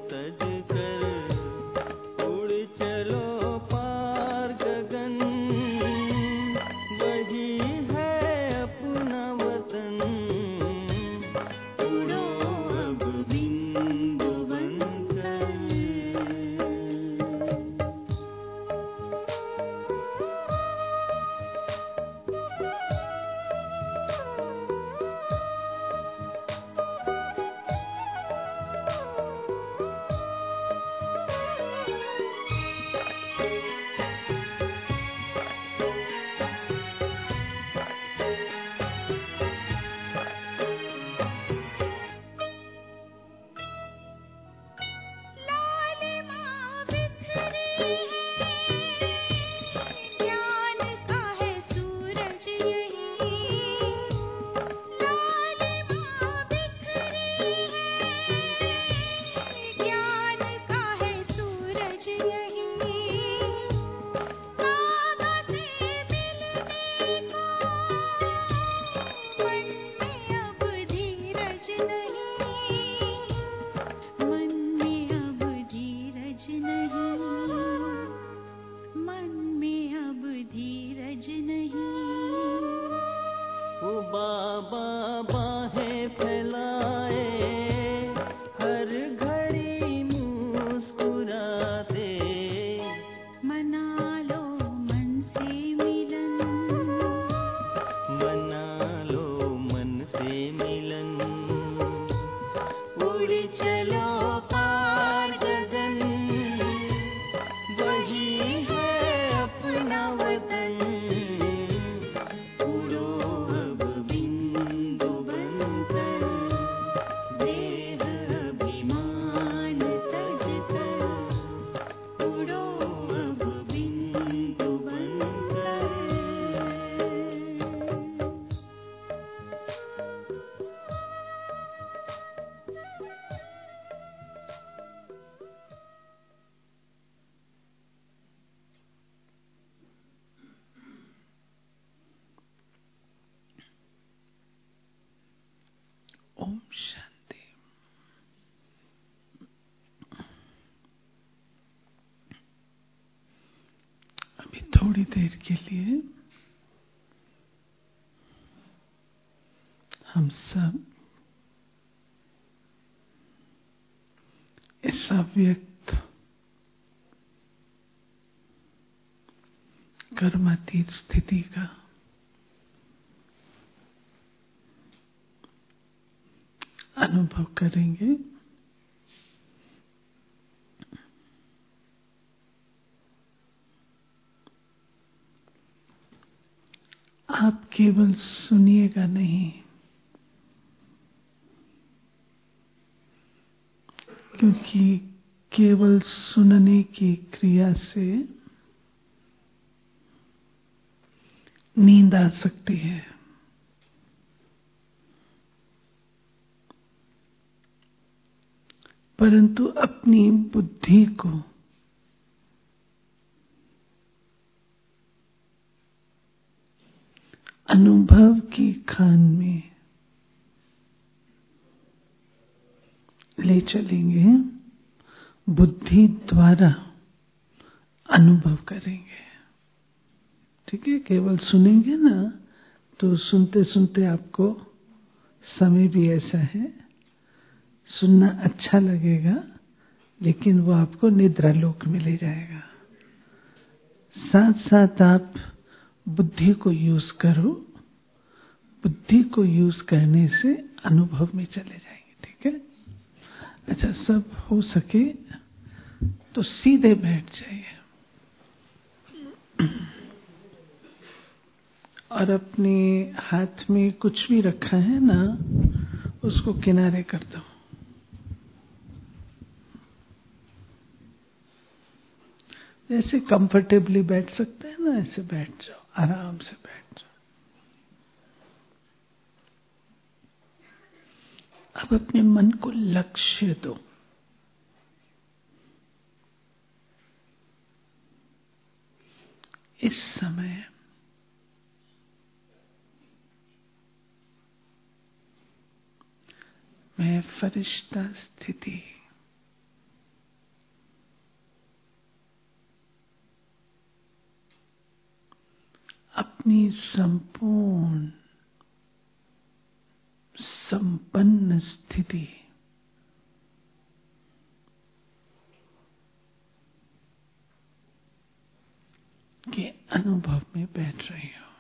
तज कर उड़ चलो पार गगन, वही है अपना वतन। उड़ो अब बिंदु बनकर। बाबा बाहें फैलाए, हर घड़ी मुस्कुराते। मना लो मन से मिलन, मना लो मन से मिलन। उड़ चलो पार गगन, वही है अपना वतन। ओम शांति। अभी थोड़ी देर के लिए हम सब इस अव्यक्त कर्मातीत स्थिति का अनुभव करेंगे। आप केवल सुनिएगा नहीं, क्योंकि केवल सुनने की क्रिया से नींद आ सकती है। परंतु अपनी बुद्धि को अनुभव की खान में ले चलेंगे, बुद्धि द्वारा अनुभव करेंगे। ठीक है, केवल सुनेंगे ना तो सुनते सुनते आपको समय भी ऐसा है, सुनना अच्छा लगेगा, लेकिन वो आपको निद्रा लोक में ले जाएगा। साथ साथ आप बुद्धि को यूज करो, बुद्धि को यूज करने से अनुभव में चले जाएंगे। ठीक है, अच्छा, सब हो सके तो सीधे बैठ जाइए और अपने हाथ में कुछ भी रखा है ना, उसको किनारे कर दो। जैसे कंफर्टेबली बैठ सकते हैं ना, ऐसे बैठ जाओ, आराम से बैठ जाओ। अब अपने मन को लक्ष्य दो। इस समय मैं फरिश्ता स्थिति अपनी संपूर्ण संपन्न स्थिति के अनुभव में बैठ रही हो।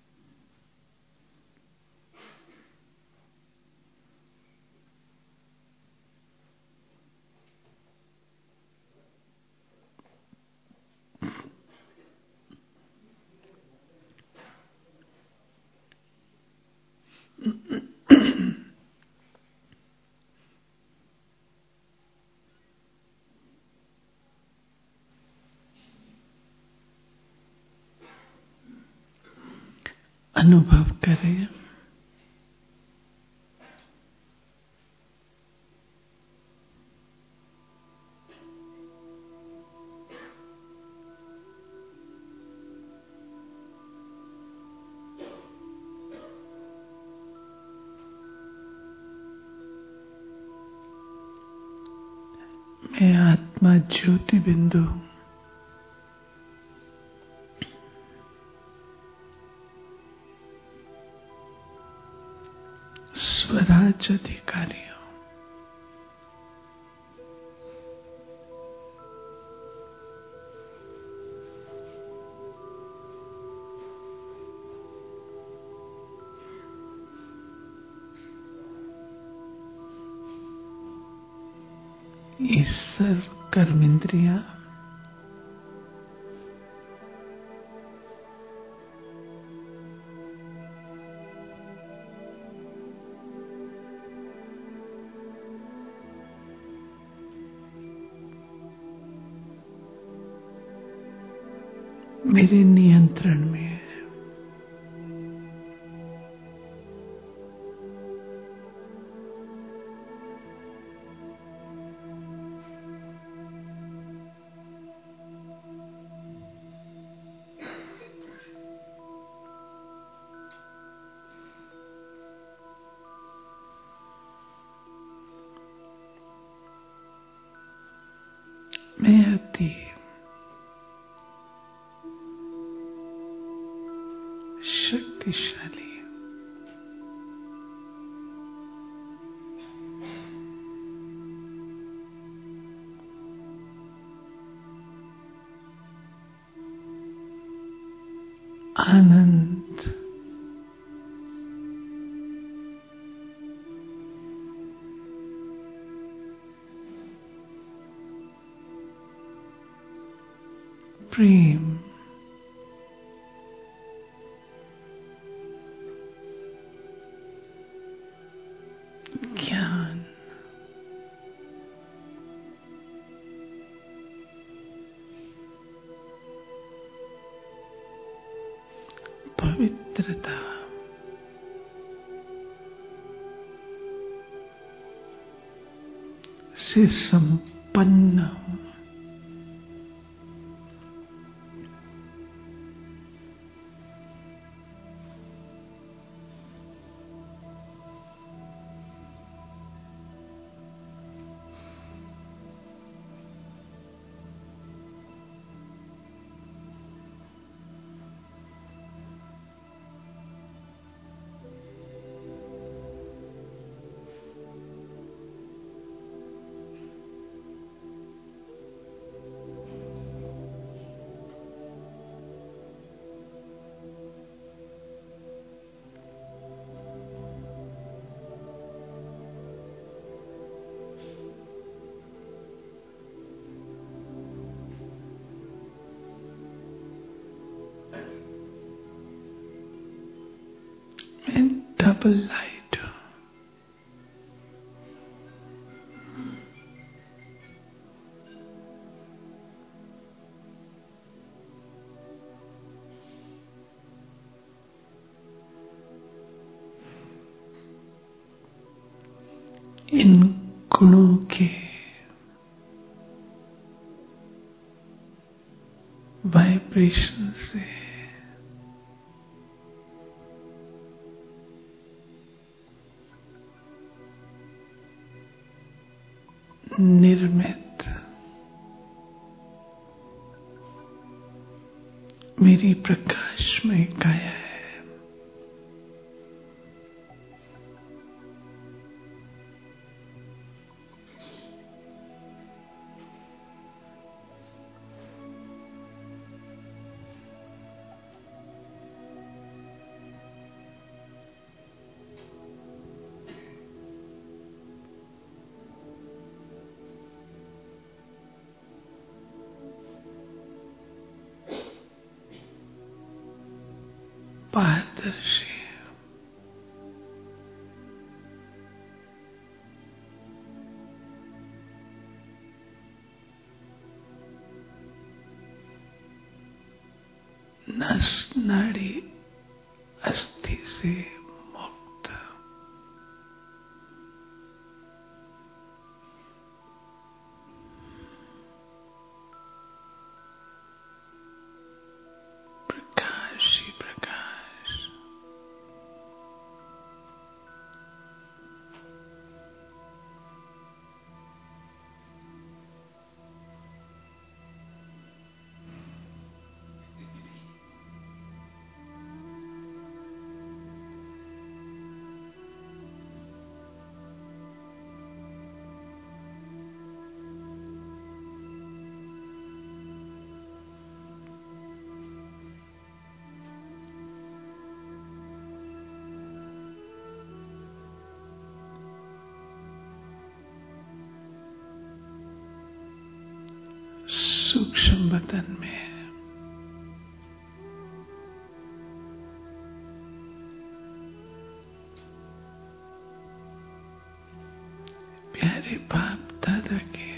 अनुभव करें मैं आत्मा ज्योति बिंदु स्वराज अधिकारी हूं। ये सर्व कर्मेंद्रियां मेरे नियंत्रण में है। मैं अति शक्तिशाली आनंद प्रेम ज्ञान पवित्रता से संपन्न हूं। डबल लाइट इन गुणों के वाइब्रेशन से निर्मित मेरी प्रकाशमय काया है। पारदर्शी, नस नाड़ी अस्थि से मुक्त, प्रकाश ही प्रकाश, सूक्ष्म बदन में प्यारे बाप दादा के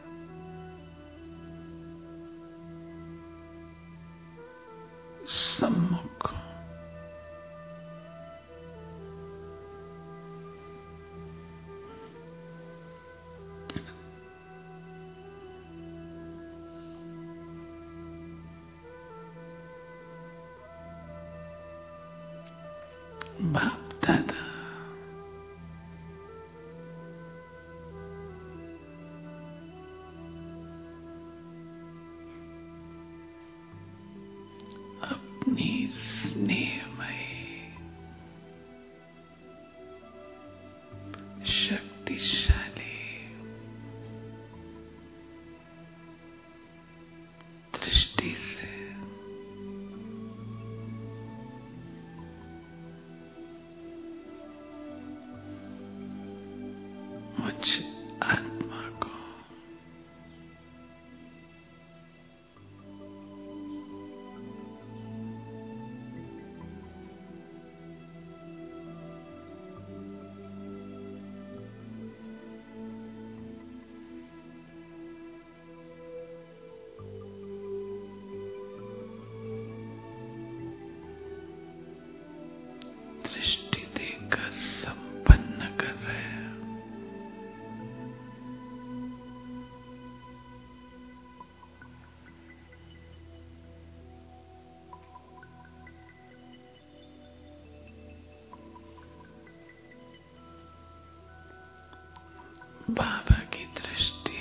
सम्मुख बाप दादा अपनी स्नेहमयी शक्तिशाली दृष्टि से मुझ आत्मा को दृष्टि देकर संपन्न कर रहे हैं। बाबा की दृष्टि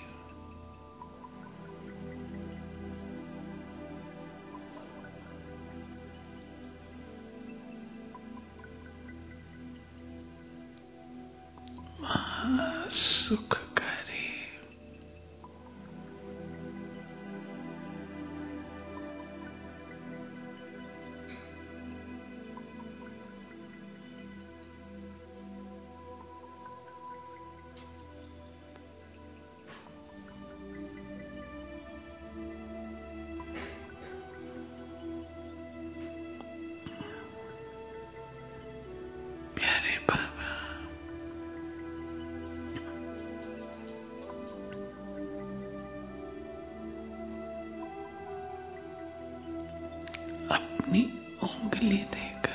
सुखकारी, प्यारे बाबा अपनी उंगली देकर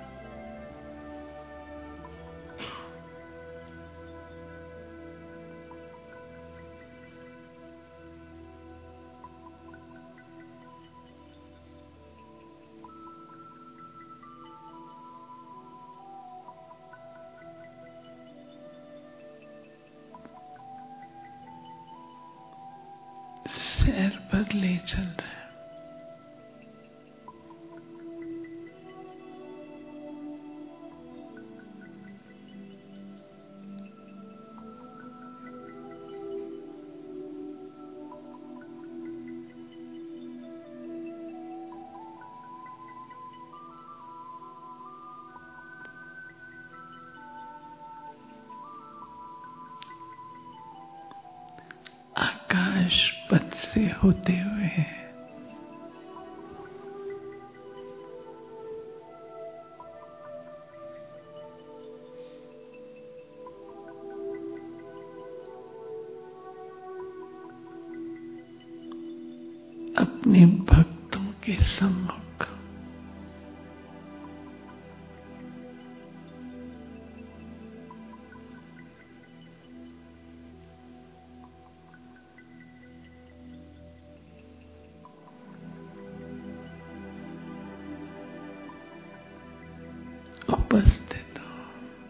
सैर पर ले चल रहे हैं। आकाश पथ से होते हुए अपने भक्तों के सम्मुख उपस्थित हो।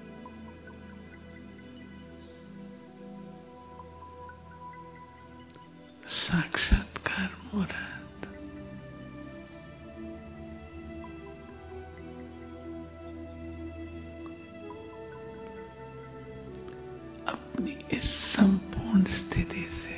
साक्षात्कार मुराद अपनी इस संपूर्ण स्थिति से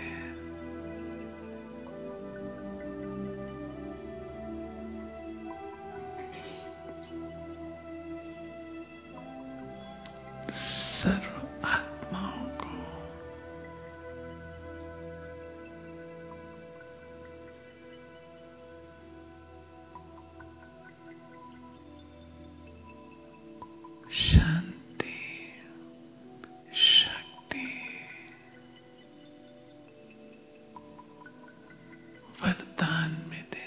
सर्व आत्माओं को शांति, शक्ति, वरदान में दे।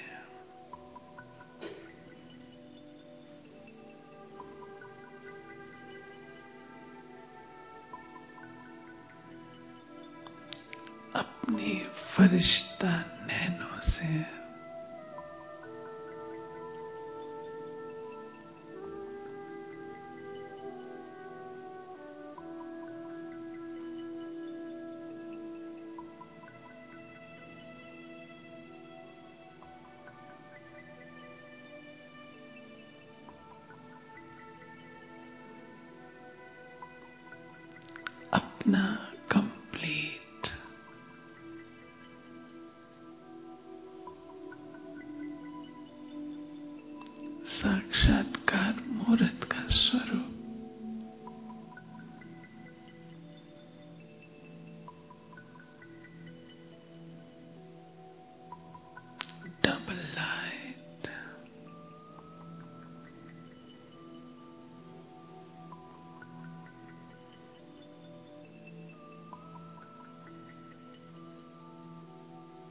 अपनी फरिश्ता नैनों से अपना कंप्लीट साक्षात्कार मुहूर्त का स्वरूप डबल लाइट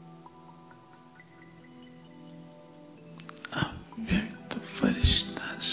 अव्यक्त फरिश्ता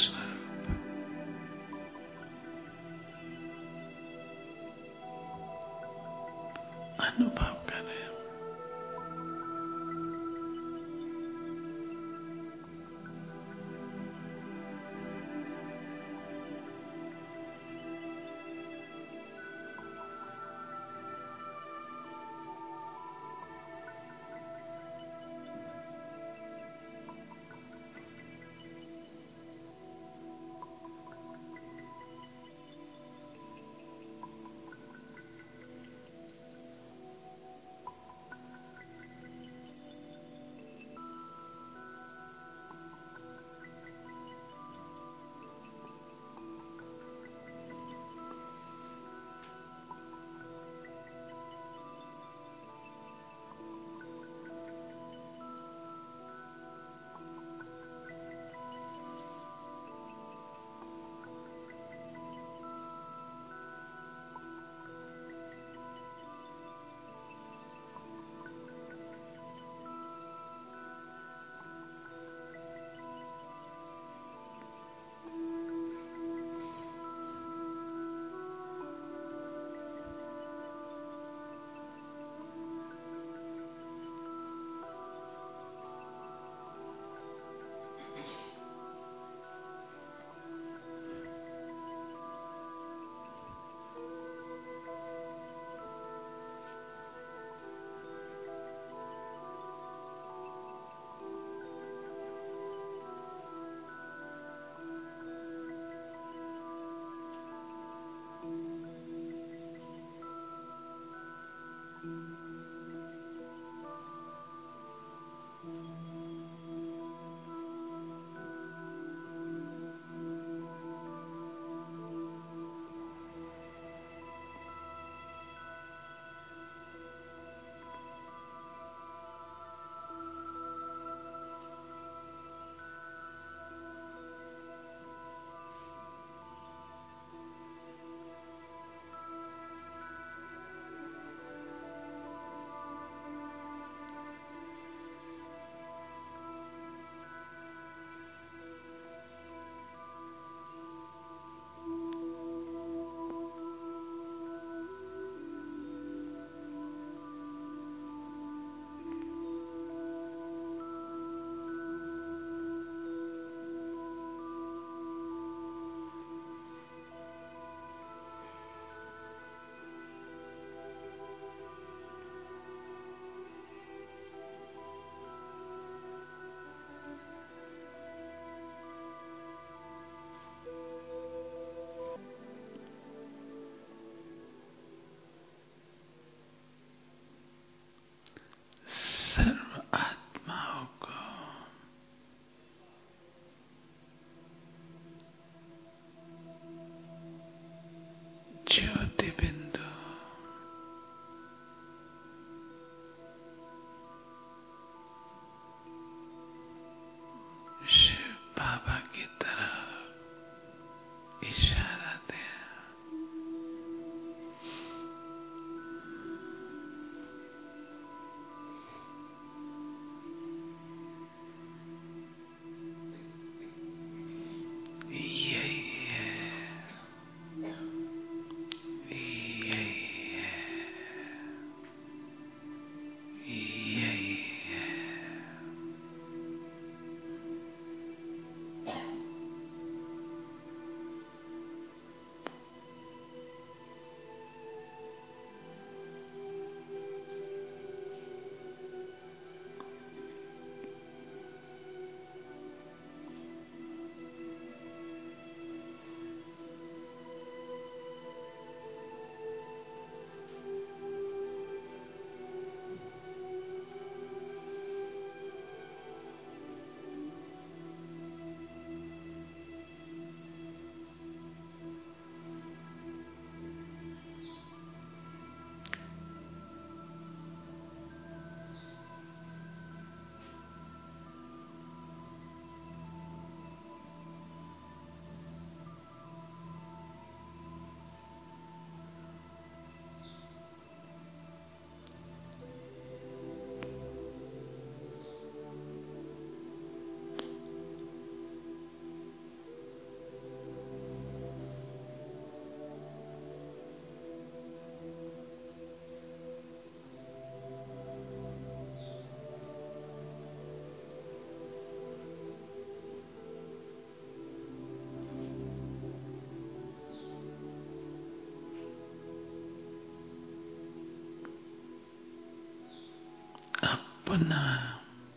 पुनः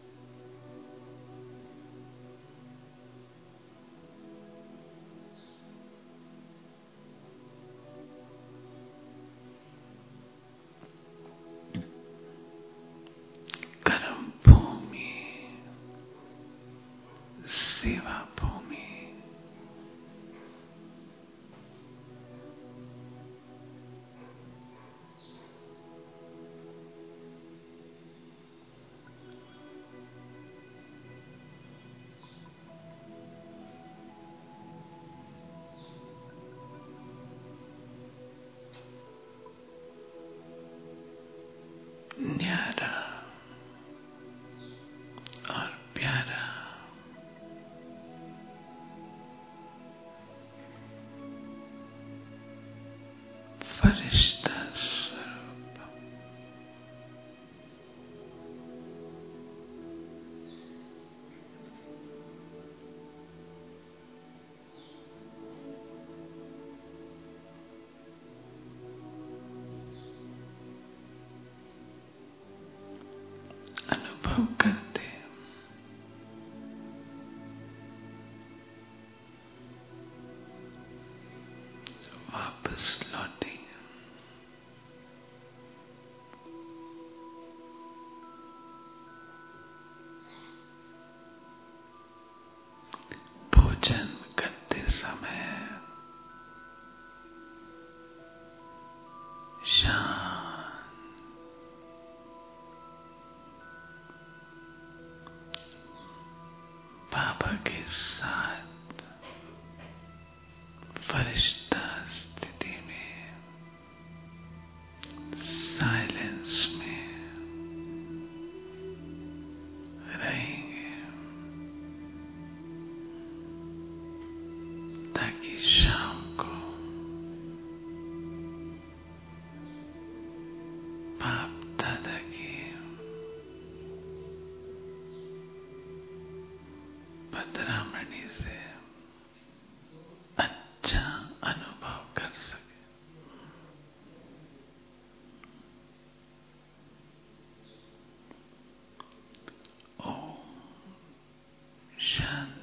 कर्म भूमि, सेवा भूमि, न्यारा और प्यारा, फरिश्ता स्वरूप, अनुभव करते वापस लौटेंगे। भोजन करते समय शांत, बाबा के साथ फरिश्ता स्थिति में, साइलेंस में रहेंगे, ताकि शाम को बाप दादा की पधरामणी से अच्छा अनुभव कर सके। ओम शांति।